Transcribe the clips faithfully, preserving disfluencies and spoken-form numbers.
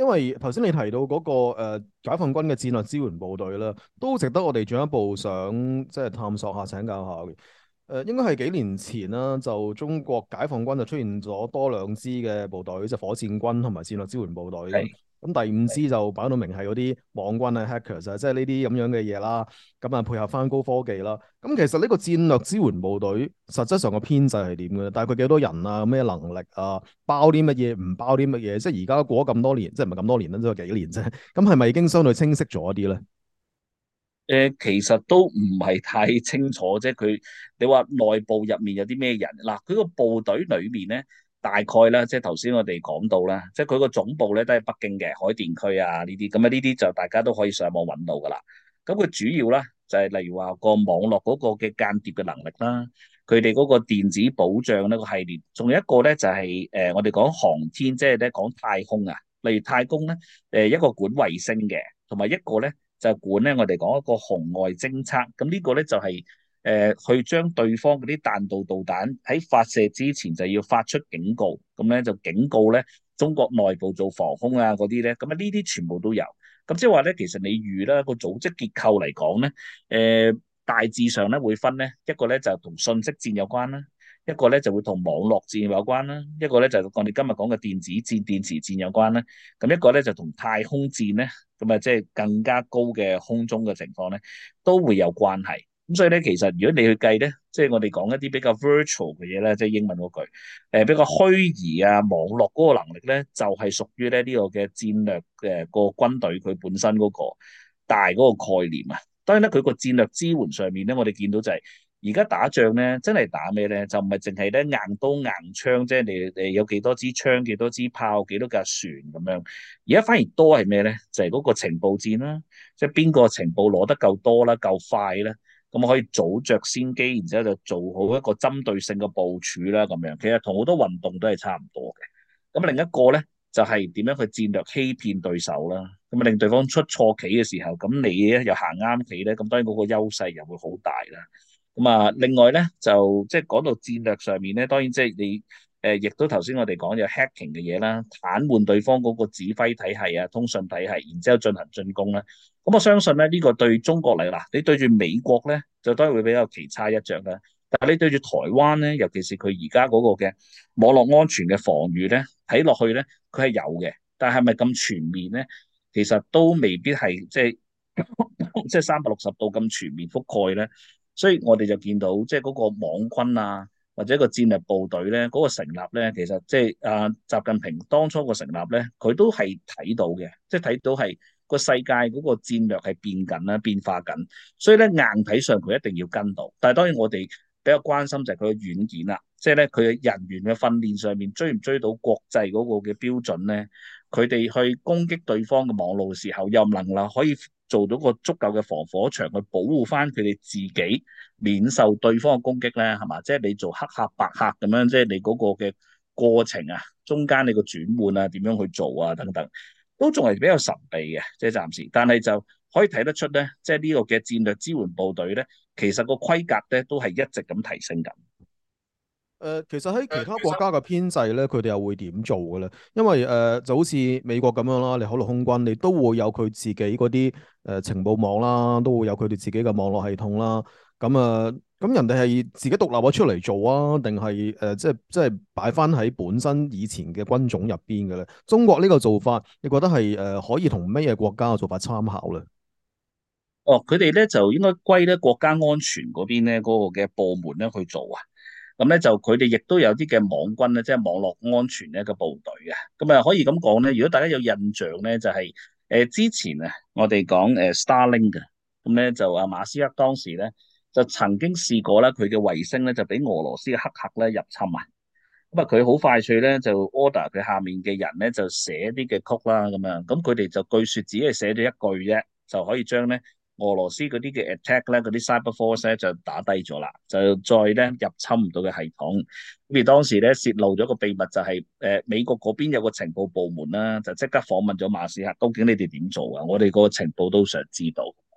因為頭先你提到嗰、個、呃、解放軍嘅戰略支援部隊啦，都值得我哋進一步想即係探索下、請教下嘅。誒、呃，應該係幾年前啦，就中國解放軍就出現咗多兩支嘅部隊，即係火箭軍同埋戰略支援部隊啦。 係咁第五係支就擺到明係嗰啲網軍啊、hackers 啊，即係呢啲咁樣嘅嘢啦。咁啊，配合翻高科技啦。咁其實呢個戰略支援部隊實質上個編制係點嘅咧？大概幾多人啊？咩能力啊？包啲乜嘢？唔包啲乜嘢？即係而家過咗咁多年，即係唔係咁多年啦，都係幾年啫。咁係咪已經相對清晰咗一啲咧？ 誒，其實都唔係太清楚啫。佢你話內部入面有啲咩人嗱？佢個部隊裏面咧，大概啦，即係頭先我哋講到啦，即係佢個總部咧都係北京嘅海淀區啊呢啲，咁啊呢啲就大家都可以上網揾到噶啦。咁佢主要啦就係例如話個網絡嗰個嘅間諜嘅能力啦，佢哋嗰個電子保障呢個系列，仲有一個咧就係誒我哋講航天，即係咧講太空啊，例如太空咧誒一個管衛星嘅，同埋一個咧。就管咧，我哋講一個紅外偵測，咁呢個咧就係、是、誒、呃、去將對方嗰啲彈道導彈喺發射之前就要發出警告，咁咧就警告咧中國內部做防空啊嗰啲咧，咁啊呢啲全部都有。咁即係話咧，其實你預啦個組織結構嚟講咧，誒、呃、大致上咧會分咧一個咧就同信息戰有關啦，一個咧就會同網絡戰有關啦，一個咧就我哋今日講嘅電子戰、電磁戰有關啦，咁一個咧就同太空戰咧。咁啊，即係更加高嘅空中嘅情況咧，都會有關係。咁所以咧，其實如果你去計咧，即係我哋講一啲比較 virtual 嘅嘢咧，即係英文嗰句，誒比較虛擬啊，網絡嗰個能力咧，就係屬於咧呢個嘅戰略嘅個軍隊佢本身嗰個大嗰個概念啊。當然咧，佢個戰略支援上面咧，我哋見到就係而家打仗咧，真係打咩咧？就唔係淨係咧硬刀硬槍，即係你你有幾多支槍、幾多支炮、幾多架船咁樣。而家反而多係咩咧？就係、是、嗰個情報戰啦，即係邊個情報攞得夠多啦、夠快咧，咁可以早着先機，然之後就做好一個針對性嘅部署啦，咁樣其實同好多運動都係差唔多嘅。咁另一個咧就係、是、點樣去戰略欺騙對手啦，咁啊令對方出錯棋嘅時候，咁你咧又行啱棋咧，咁當然嗰個優勢又會好大啦。咁啊，另外咧就即係講到戰略上面咧，當然即係你。誒，亦都頭先我哋講有 hacking 嘅嘢啦，癱瘓對方嗰個指揮體系啊、通訊體系，然之後進行進攻啦。咁我相信咧，呢個對中國嚟嗱，你對住美國咧，就當然會比較棋差一着啦。但係你對住台灣咧，尤其是佢而家嗰個嘅網絡安全嘅防禦咧，睇落去咧，佢係有嘅，但係咪咁全面咧？其實都未必係即係即係三百六十度咁全面覆蓋咧。所以我哋就見到即係嗰個網軍啊。或者一個戰略部隊咧，嗰、那個成立咧，其實即係啊，習近平當初個成立咧，佢都係睇到嘅，即係睇到係個世界嗰個戰略係變緊啦，變化緊，所以咧硬體上佢一定要跟到。但係當然我哋比較關心就係佢嘅軟件啦，即係咧佢嘅人員嘅訓練上面追唔追到國際嗰個嘅標準咧？佢哋去攻擊對方嘅網絡嘅時候，又唔能夠可以做到個足夠嘅防火牆去保護翻佢哋自己免受對方嘅攻擊咧，係嘛？即係你做黑客白客咁樣，即係你嗰個嘅過程啊，中間你個轉換啊，點樣去做啊，等等，都仲係比較神秘嘅，即係暫時。但係就可以睇得出咧，即係呢個嘅戰略支援部隊咧，其實個規格咧都係一直咁提升緊。 誒、呃，其實喺其他國家嘅編制咧，佢哋又會點做嘅咧？因為誒、呃、就好似美國咁樣啦，你海陸空軍，你都會有佢自己嗰啲誒情報網啦，都會有佢哋自己嘅網絡系統啦。咁啊，咁、呃、人哋係自己獨立咗出嚟做啊，定係誒即係即係擺翻喺本身以前嘅軍種入邊嘅咧？中國呢個做法，你覺得係誒、呃、可以同咩嘢國家嘅做法參考咧？ 哦，佢哋咧就應該歸咧國家安全嗰邊咧嗰個嘅部門咧去做啊。咁咧就佢哋亦都有啲嘅網軍咧，即係網絡安全咧嘅部隊嘅。咁啊可以咁講咧，如果大家有印象咧，就係、是、誒、呃、之前啊，我哋講誒 Starlink 嘅，咁咧就阿馬斯克當時咧就曾經試過啦，佢嘅衛星咧就俾俄羅斯嘅黑客咧入侵啊。咁啊佢好快脆咧就 order 佢下面嘅人咧就寫啲嘅曲啦咁樣，咁佢哋就據說只係寫咗一句啫，就可以將咧。俄羅斯嗰啲嘅 attack 咧，嗰啲 cyber force 咧就打低咗啦，就再咧入侵唔到嘅系統。咁而當時咧泄露咗個秘密就係、是，誒、呃、美國嗰邊有個情報部門啦，就即刻訪問咗馬斯克，究竟你哋點做啊？我哋個情報都想知道。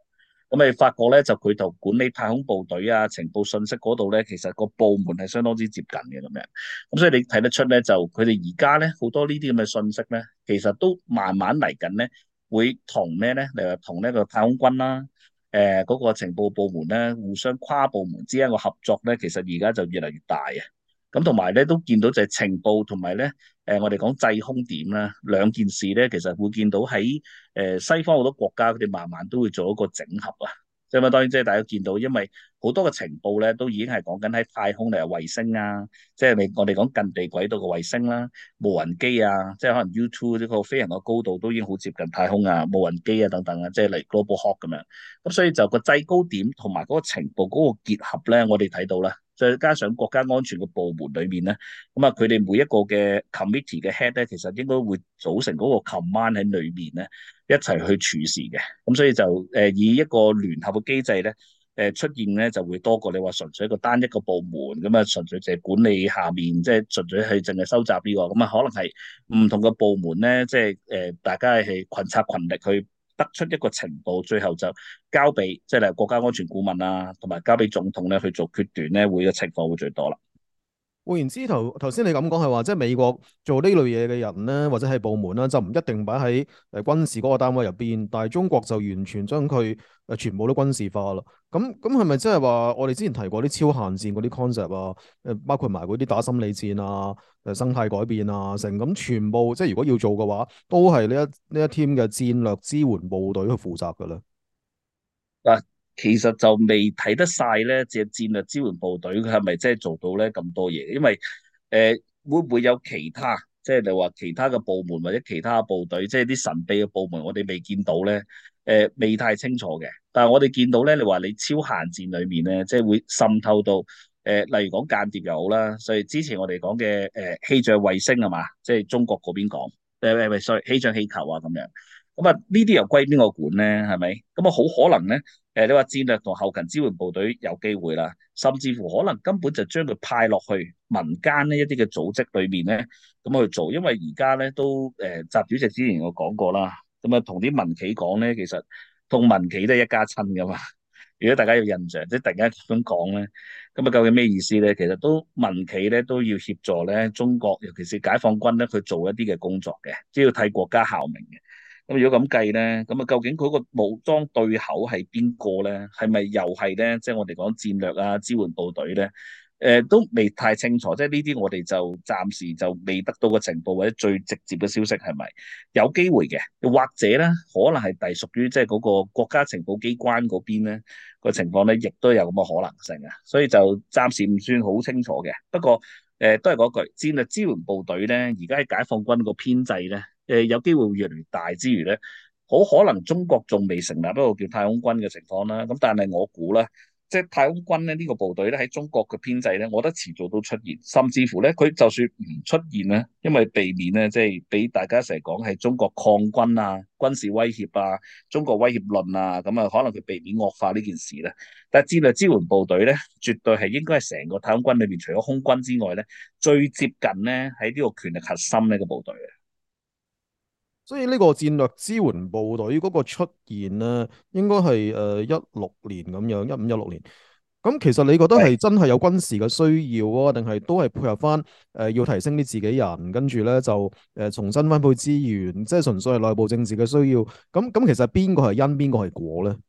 咁你發覺咧，就佢同管理太空部隊啊、情報信息嗰度咧，其實個部門係相當之接近嘅咁樣。咁所以你睇得出咧，就佢哋而家咧好多呢啲咁嘅信息咧，其實都慢慢嚟緊咧，會同咩咧？例如同呢個太空軍啦，誒、嗰個情報部門咧，互相跨部門之間個合作咧，其實而家就越嚟越大啊！咁同埋咧，都見到就係情報同埋咧，誒、我哋講制空點啦，兩件事咧，其實會見到喺誒、西方好多國家，佢哋慢慢都會做一個整合啊。即係當然，即係大家見到，因為好多嘅情報咧，都已經係講緊喺太空嚟，衛星啊，即係你我哋講近地軌道嘅衛星啦、無人機啊，即係可能 U 二呢個飛行嘅高度都已經好接近太空啊、無人機啊等等啊，即係嚟 Global Hawk 咁樣。咁所以就個制高點同埋嗰個情報嗰個結合咧，我哋睇到啦。再加上國家安全嘅部門裏面咧，咁啊佢哋每一個嘅 committee 嘅 head 咧，其實應該會組成嗰個 command 喺裏面咧，一齊去處事嘅。咁所以就誒、呃、以一個聯合嘅機制咧，誒、呃、出現咧就會多過你話純粹一個單一個部門咁啊，純粹就係管理下面，即係純粹係淨係收集呢、這個，咁啊可能係唔同嘅部門咧，即係誒、呃、大家係群策群力去得出一個情報，最後就交俾即係例如國家安全顧問啊，同埋交俾總統咧去做決斷咧，會嘅情況會最多啦。 換言之，頭頭先你咁講係話，即係美國做呢類嘢嘅人咧，或者係部門啦，就唔一定擺喺誒軍事嗰個單位入邊，但係中國就完全將佢誒全部都軍事化啦。咁咁係咪即係話我哋之前提過啲超限戰嗰啲 concept 啊？誒包括埋嗰啲打心理戰啊、誒生態改變啊，成咁全部即係如果要做嘅話，都係呢一呢一 team 嘅戰略支援部隊去負責㗎啦。 嗱，其實就未睇得晒咧，隻戰略支援部隊佢係咪真係做到咧咁多嘢？因為誒、呃、會唔會有其他，即係你話其他嘅部門或者其他嘅部隊，即係啲神秘嘅部門，我哋未見到咧，誒、呃、未太清楚嘅。但係我哋見到咧，你話你超限戰裏面咧，即係會滲透到誒、呃，例如講間諜又好啦，所以之前我哋講嘅誒氣象衛星係嘛，即係中國嗰邊講，誒誒唔 sorry 氣象氣球啊咁樣。咁啊，呢啲又歸邊個管咧？係咪？咁啊，好可能咧。誒，你話戰略同後勤支援部隊有機會啦，甚至乎可能根本就將佢派落去民間呢一啲嘅組織裏面咧，咁去做。因為而家咧都誒，習主席之前有講過啦，咁啊同啲民企講咧，其實同民企都係一家親噶嘛。如果大家有印象，即係突然間咁講咧，咁啊究竟咩意思咧？其實都民企咧都要協助咧中國，尤其是解放軍咧，去做一啲嘅工作嘅，只要替國家效命嘅。咁如果咁計咧，咁啊究竟佢個武裝對口係邊個咧？係咪又係咧？即係我哋講戰略啊支援部隊咧？誒都未太清楚，即係呢啲我哋就暫時就未得到個情報或者最直接嘅消息係咪有機會嘅？或者咧可能係隸屬於即係嗰個國家情報機關嗰邊咧個情況咧，亦都有咁嘅可能性啊！所以就暫時唔算好清楚嘅。不過誒、呃、都係嗰句戰略支援部隊咧，而家喺解放軍個編制咧。誒有機會會越嚟越大之餘咧，好可能中國仲未成立一個叫太空軍嘅情況啦。咁但係我估咧，即係太空軍咧呢個部隊咧喺中國嘅編制咧，我覺得遲早都出現，甚至乎咧佢就算唔出現咧，因為避免咧即係俾大家成日講係中國抗軍啊、軍事威脅啊、中國威脅論啊，咁啊可能佢避免惡化呢件事咧。但係戰略支援部隊咧，絕對係應該係成個太空軍裏邊除咗空軍之外咧，最接近咧喺呢個權力核心呢個部隊嘅。 所以呢個戰略支援部隊嗰個出現咧，應該係誒一六年咁樣，一五一六年。咁其實你覺得係真係有軍事嘅需要啊，定係都係配合翻誒、呃、要提升啲自己人，跟住咧就誒、呃、重新分配資源，即係純粹係內部政治嘅需要。咁咁其實邊個係因，邊個係果咧？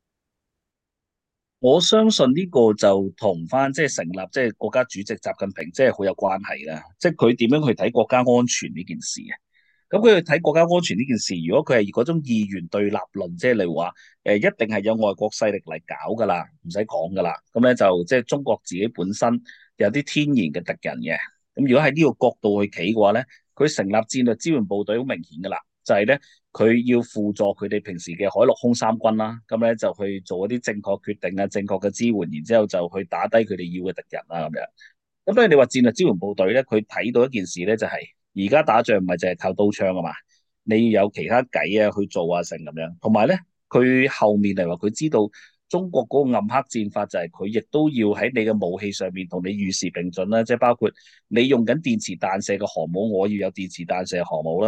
我相信呢個就同翻即係成立即係國家主席習近平即係好有關係啦。即係佢點樣去睇國家安全呢件事啊？咁佢去睇國家安全呢件事，如果佢係嗰種二元對立論，即係例如話誒，一定係有外國勢力嚟搞噶啦，唔使講噶啦。咁咧就即係中國自己本身有啲天然嘅敵人嘅。咁如果喺呢個角度去企嘅話咧，佢成立戰略支援部隊好明顯噶啦，就係咧。佢要輔助佢哋平時嘅海陸空三軍啦，咁咧就去做一啲正確決定啊、正確嘅支援，然之後就去打低佢哋要嘅敵人啦咁樣。咁當然你話戰略支援部隊咧，佢睇到一件事咧，就係而家打仗唔係淨係靠刀槍啊嘛，你要有其他計啊去做啊成咁樣。同埋咧，佢後面嚟話佢知道中國嗰個暗黑戰法就係佢亦都要喺你嘅武器上面同你與時並進啦，即係包括你用緊電磁彈射嘅航母，我要有電磁彈射航母啦。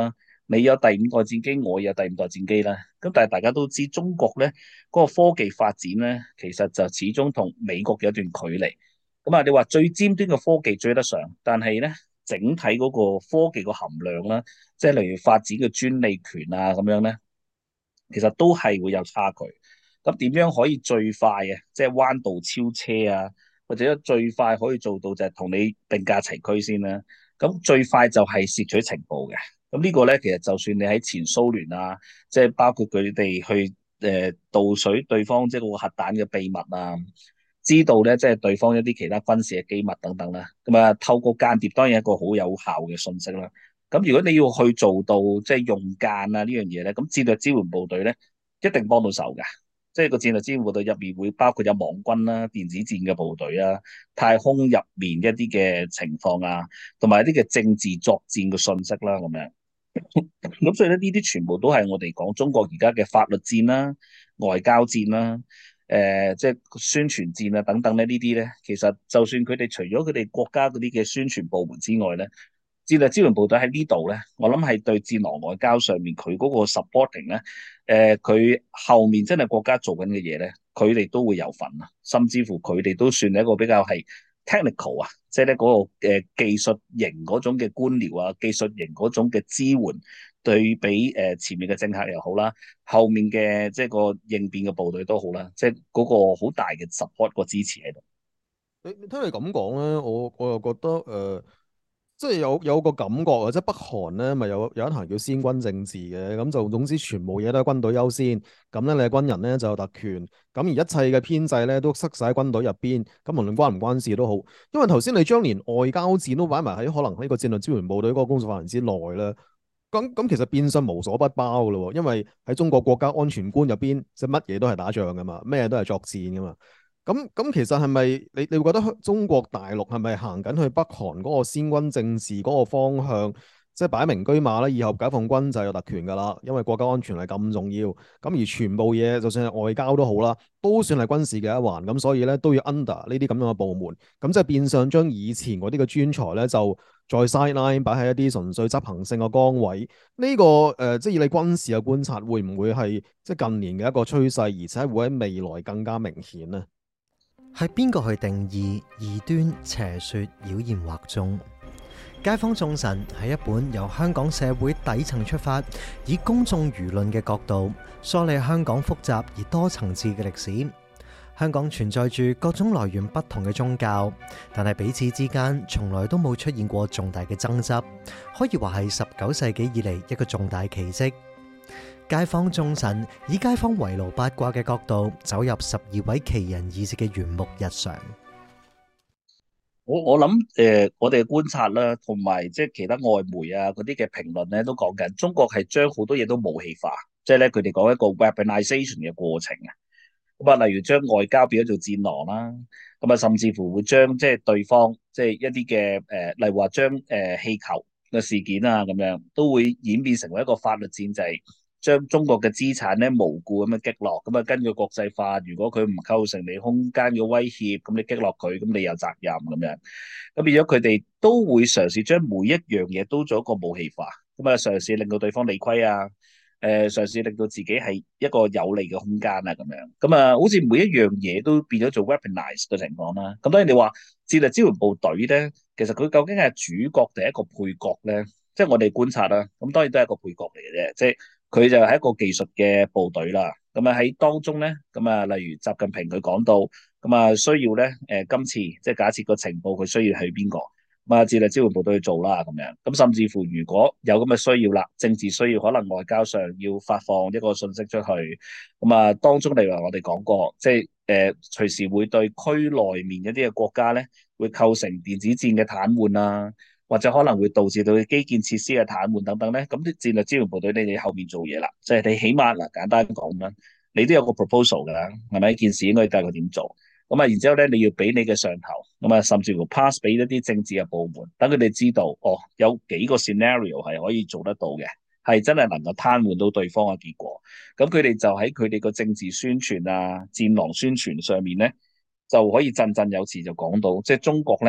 你有第五代戰機，我有第五代戰機啦。咁但係大家都知中國咧嗰個科技發展咧，其實就始終同美國有一段距離。咁啊，你話最尖端嘅科技追得上，但係咧整體嗰個科技個含量啦，即係例如發展嘅專利權啊咁樣咧，其實都係會有差距。咁點樣可以最快啊？即係彎道超車啊，或者最快可以做到就係同你並駕齊驅先啦。咁最快就係攝取情報嘅。咁呢個咧，其實就算你喺前蘇聯啊，即係包括佢哋去誒盜取對方即係嗰個核彈嘅秘密啊，知道咧即係對方一啲其他軍事嘅機密等等啦。咁啊，透過間諜當然係一個好有效嘅信息啦。咁如果你要去做到即係用間啊呢樣嘢咧，咁戰略支援部隊咧一定幫到手㗎。即係個戰略支援部隊入面會包括有網軍啦、電子戰嘅部隊啊、太空入面一啲嘅情況啊，同埋一啲嘅政治作戰嘅信息啦咁樣。咁所以咧，呢啲全部都係我哋講中國而家嘅法律戰啦、外交戰啦、誒、呃、即係宣傳戰啊等等咧，呢啲咧其實就算佢哋除咗佢哋國家嗰啲嘅宣傳部門之外咧，戰略支援部隊喺呢度咧，我諗係對戰狼外交上面佢嗰個 supporting 咧，誒、呃、佢後面真係國家做緊嘅嘢咧，佢哋都會有份啊，甚至乎佢哋都算係一個比較係 technical 啊，即係咧嗰個誒技術型嗰種嘅官僚啊，技術型嗰種嘅支援，對比誒前面嘅政客又好啦，後面嘅即係個應變嘅部隊都好啦，即係嗰個好大嘅 support 個支持喺度。 你你聽你咁講咧，我我又覺得誒、呃即係有有個感覺啊，即係北韓咧，咪有有一行叫先軍政治嘅，咁就總之全部嘢都係軍隊優先，咁咧你係軍人咧就有特權，咁而一切嘅編制咧都塞晒喺軍隊入邊，咁無論關唔關事都好，因為頭先你將連外交戰都擺埋喺可能喺個戰略支援部隊嗰個工作範圍之內咧，咁咁其實變相無所不包噶咯，因為喺中國國家安全觀入邊，即係乜嘢都係打仗噶嘛，咩都係作戰噶嘛。咁咁其實係咪你你會覺得中國大陸係咪行緊去北韓嗰個先軍政治嗰個方向，即係擺明車馬咧，以後解放軍就有特權噶啦，因為國家安全係咁重要。咁而全部嘢就算係外交都好啦，都算係軍事嘅一環。咁所以咧都要 under 呢啲咁樣嘅部門。咁即係變相將以前嗰啲嘅專才咧，就再 sideline 擺喺一啲純粹執行性嘅崗位。呢、這個誒、呃，即係以你軍事嘅觀察，會唔會係即係近年嘅一個趨勢，而且會喺未來更加明顯呢？ 係邊個去定義異端邪說妖言惑眾？街坊眾神係一本由香港社會底層出發，以公眾輿論嘅角度梳理香港複雜而多層次嘅歷史。香港存在住各種來源不同嘅宗教，但係彼此之間從來都冇出現過重大嘅爭執，可以話係十九世紀以嚟一個重大奇蹟。街坊眾神以街坊圍爐八卦嘅角度走入十二位奇人異事嘅緣木日常。 我我諗誒，我哋嘅觀察啦，同埋即係其他外媒啊嗰啲嘅評論咧，都講緊中國係將好多嘢都武器化，即係咧佢哋講一個 weaponization 嘅過程啊。咁啊，例如將外交變咗做戰狼啦，咁啊，甚至乎會將即係對方即係一啲嘅誒，例如話將誒氣球嘅事件啊咁樣，都會演變成為一個法律戰，就係將中國嘅資產咧無故咁樣擊落。咁啊，根據國際法，如果佢唔構成你空間嘅威脅，咁你擊落佢，咁你有責任咁樣。咁變咗佢哋都會嘗試將每一樣嘢都做一個武器化，咁啊，嘗試令到對方理虧啊。誒，嘗試令到自己係一個有利嘅空間啊，咁樣咁啊，好似每一樣嘢都變咗做 weaponize 嘅情況啦。咁當然你話戰略支援部隊咧，其實佢究竟係主角定係一個配角咧？即係我哋觀察啦，咁當然都係一個配角嚟嘅啫。即係佢就係一個技術嘅部隊啦。咁啊喺當中咧，咁啊例如習近平佢講到，咁啊需要咧誒今次即係假設個情報佢需要係邊個？咁啊，戰略支援部隊去做啦，咁樣咁甚至乎如果有咁嘅需要啦，政治需要，可能外交上要發放一個信息出去，咁啊，當中例如我哋講過，即係誒、呃、隨時會對區內面一啲嘅國家咧，會構成電子戰嘅癱瘓啊，或者可能會導致到基建設施嘅癱瘓等等咧，咁啲戰略支援部隊你哋後面做嘢啦，即係你起碼嗱簡單講啦，你都有個 proposal 㗎啦，係咪？件事應該大概點做？咁啊，然之後咧，你要俾你嘅上頭，咁啊，甚至乎 pass 俾一啲政治嘅部門，等佢哋知道，哦，有幾個 scenario 係可以做得到嘅，係真係能夠癱瘓到對方嘅結果。咁佢哋就喺佢哋個政治宣傳啊、戰狼宣傳上面咧，就可以振振有詞就講到，即係中國咧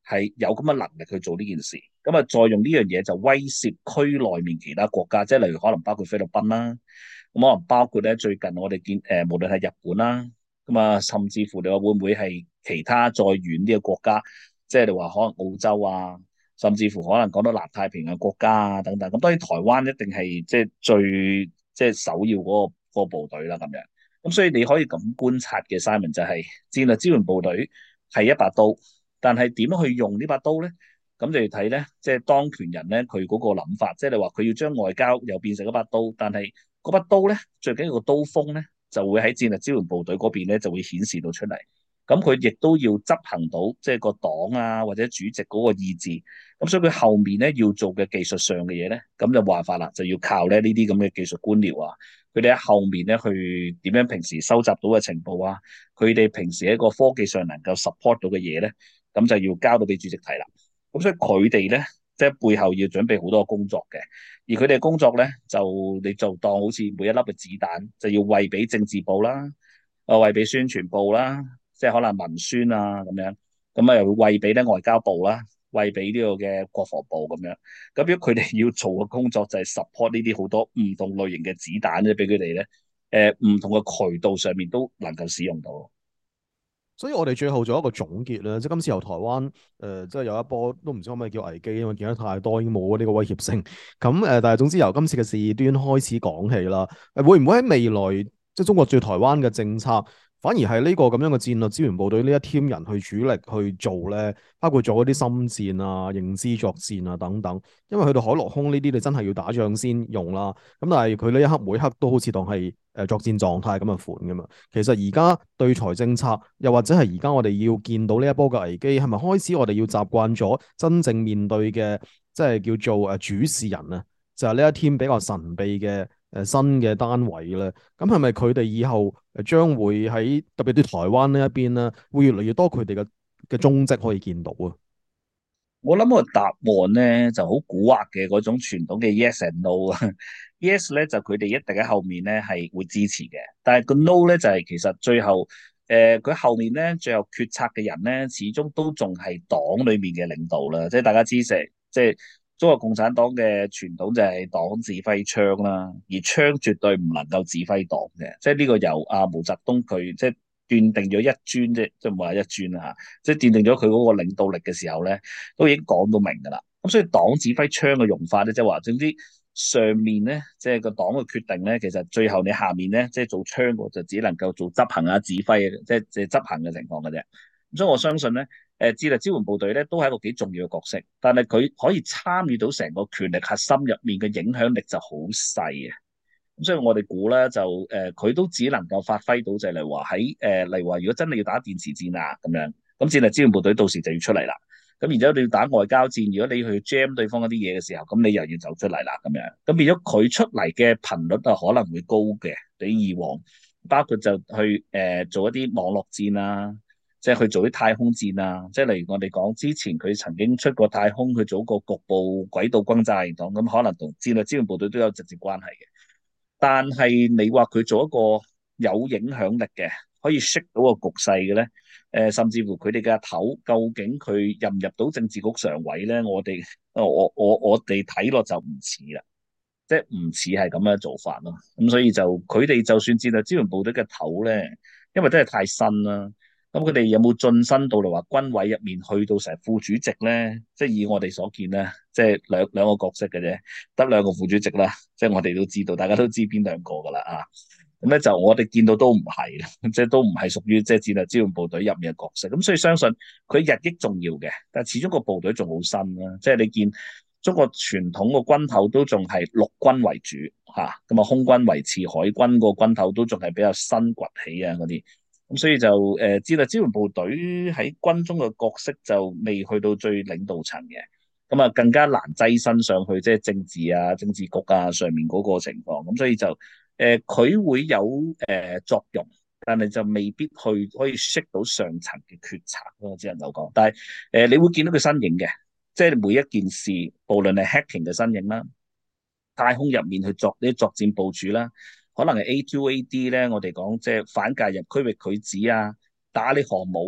係有咁嘅能力去做呢件事，咁啊再用呢樣嘢就威脅區內面其他國家，即係例如可能包括菲律賓啦，咁可能包括咧最近我哋見誒、呃，無論係日本啦，咁啊甚至乎你話會唔會係其他再遠啲嘅國家，即係你話可能澳洲啊，甚至乎可能講到南太平洋國家啊等等，咁當然台灣一定係即係最即係首要嗰、個嗰個部隊啦咁樣。咁所以你可以咁觀察嘅 Simon 就係戰略支援部隊係一把刀，但係點樣去用呢把刀咧？咁就要睇咧，即係當權人咧佢嗰個諗法，即係你話佢要將外交又變成一把刀，但係嗰把刀咧最緊要個刀鋒咧就會喺戰略支援部隊嗰邊咧就會顯示到出嚟。咁佢亦都要執行到即係個黨啊或者主席嗰個意志。咁所以佢後面咧要做嘅技術上嘅嘢咧，咁就冇辦法啦，就要靠咧呢啲咁嘅技術官僚啊。佢哋喺後面咧去點樣平時收集到嘅情報啊，佢哋平時喺個科技上能夠 support 到嘅嘢咧，咁就要交到俾主席睇啦。咁所以佢哋咧即係背後要準備好多工作嘅，而佢哋嘅工作咧就你就當好似每一粒嘅子彈就要餵俾政治部啦，啊餵俾宣傳部啦，即係可能文宣啊咁樣，咁啊又會餵俾咧外交部啦。餵俾呢個嘅國防部咁樣，咁如果佢哋要做嘅工作就係 support 呢啲好多唔同類型嘅子彈咧，俾佢哋咧，誒、呃、唔同嘅渠道上面都能夠使用到。 所以我哋最後做一個總結咧，即係今次由台灣誒、呃，即係有一波都唔知可唔可以叫危機，因為見得太多已經冇呢個威脅性。咁誒、呃，但係總之由今次嘅事端開始講起啦，誒會唔會喺未來即係中國駐台灣嘅政策？反而係呢個咁樣嘅戰略支援部隊呢一 team 人去主力去做咧，包括做嗰啲心戰啊、認知作戰啊等等。因為去到海陸空呢啲，你真係要打仗先用啦。咁但係佢呢一刻每刻都好似當係誒作戰狀態咁嘅款噶嘛。其實而家對台政策，又或者係而家我哋要見到呢一波嘅危機，係咪開始我哋要習慣咗真正面對嘅，即係叫做誒主事人啊？就係呢一 team 比較神秘嘅。誒新嘅單位咧，咁係咪佢哋以後誒將會喺特別啲台灣呢一邊咧，會越嚟越多佢哋嘅嘅蹤跡可以見到啊？ 我諗個答案咧就好蠱惑嘅嗰種傳統嘅 yes and no 啊，yes 咧就佢哋一定喺後面咧係會支持嘅，但係個 no 咧就係、是、其實最後誒佢、呃、後面咧最後決策嘅人咧始終都仲係黨裏面嘅領導啦，即係大家知成即係。中國共產黨嘅傳統就係黨指揮槍啦，而槍絕對唔能夠指揮黨嘅，即係呢個由阿毛澤東佢即係斷定咗一尊啫，即係唔係話一尊啊，即係斷定咗佢嗰個領導力嘅時候咧，都已經講到明㗎啦。咁所以黨指揮槍嘅用法咧，即係話總之上面咧，即係個黨嘅決定咧，其實最後你下面咧，即係做槍嘅就只能夠做執行啊、指揮啊，即係即係執行嘅情況嘅啫。咁所以我相信咧。誒戰略支援部隊咧都係一個幾重要嘅角色，但係佢可以參與到成個權力核心入面嘅影響力就好細嘅。咁所以我哋估咧就誒佢、呃、都只能夠發揮到就係例如話喺誒例如話如果真係要打電磁戰啊咁樣，咁戰略支援部隊到時就要出嚟啦。咁然之後你要打外交戰，如果你去 jam 對方一啲嘢嘅時候，咁你又要走出嚟啦咁樣。咁變咗佢出嚟嘅頻率啊可能會高嘅，比以往，包括就去誒、呃、做一啲網絡戰啊。即係去做啲太空戰啊！即係例如我哋講之前佢曾經出過太空，去做過局部軌道轟炸系統，咁可能同戰略支援部隊都有直接關係嘅。但係你話佢做一個有影響力嘅，可以 shake 到個局勢嘅咧？誒、呃，甚至乎佢哋嘅頭究竟佢入唔入到政治局常委咧？我哋我我我哋睇落就唔似啦，即係唔似係咁樣做法咯。咁所以就佢哋就算戰略支援部隊嘅頭咧，因為真係太新啦。咁佢哋有冇晉身到嚟話軍委入面去到成副主席咧？即係以我哋所見咧，即係兩兩個角色嘅啫，得兩個副主席啦。即係我哋都知道，大家都知邊兩個噶啦啊。咁咧就我哋見到都唔係，即係都唔係屬於即係戰略支援部隊入面嘅角色。咁所以相信佢日益重要嘅，但係始終個部隊仲好新啦。即係你見中國傳統個軍頭都仲係陸軍為主嚇，咁啊空軍維持海軍個軍頭都仲係比較新崛起啊嗰啲。咁所以就誒戰略支援部隊喺軍中嘅角色就未去到最領導層嘅，咁啊更加難躋身上去即係政治啊、政治局啊上面嗰個情況。咁所以就誒佢、呃、會有誒、呃、作用，但係就未必去可以 shake 到上層嘅決策咯，只能夠講。但係誒、呃、你會見到佢身影嘅，即係每一件事，無論係 hacking 嘅身影啦，太空入面去作啲作戰部署啦。可能係 A two A D 咧，我哋講即係反介入區域拒止啊，打你航母啊，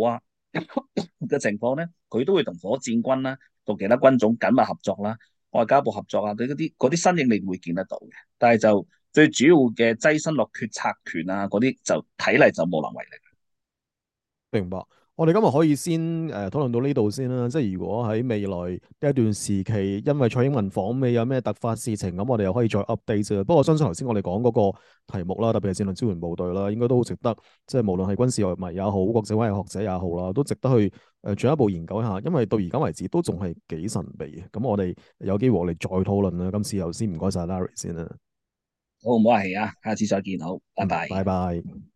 嘅情況咧，佢都會同火箭軍啦，同其他軍種緊密合作啦，外交部合作啊，佢嗰啲嗰啲身影你會見得到嘅。但係就最主要嘅躋身落決策權啊，嗰啲就睇嚟就無能為力。 明白。我哋今日可以先誒討論到呢度先啦。即係如果喺未來一段時期，因為蔡英文訪美有咩突發事情，咁我哋又可以再 update 啫。不過我相信頭先我哋講嗰個題目啦，特別係戰略支援部隊啦，應該都好值得，即係無論係軍事迷也好，國際關係學者也好啦，都值得去誒進一步研究一下。因為到而家為止都仲係幾神秘嘅。咁我哋有機會我哋再討論啦。今次又先唔該晒 Larry 先啦。 好唔好客氣啊？下次再見，好，拜嗯， 拜。 拜拜。